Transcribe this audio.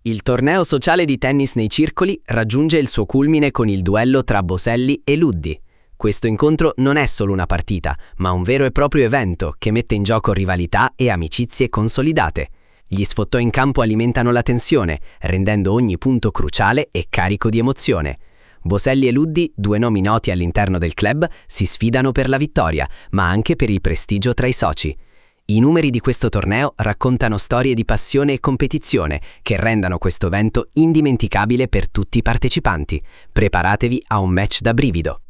Il torneo sociale di tennis nei circoli raggiunge il suo culmine con il duello tra Boselli e Luddi. Questo incontro non è solo una partita, ma un vero e proprio evento che mette in gioco rivalità e amicizie consolidate. Gli sfottò in campo alimentano la tensione, rendendo ogni punto cruciale e carico di emozione. Boselli e Luddi, due nomi noti all'interno del club, si sfidano per la vittoria, ma anche per il prestigio tra i soci. I numeri di questo torneo raccontano storie di passione e competizione che rendano questo evento indimenticabile per tutti i partecipanti. Preparatevi a un match da brivido.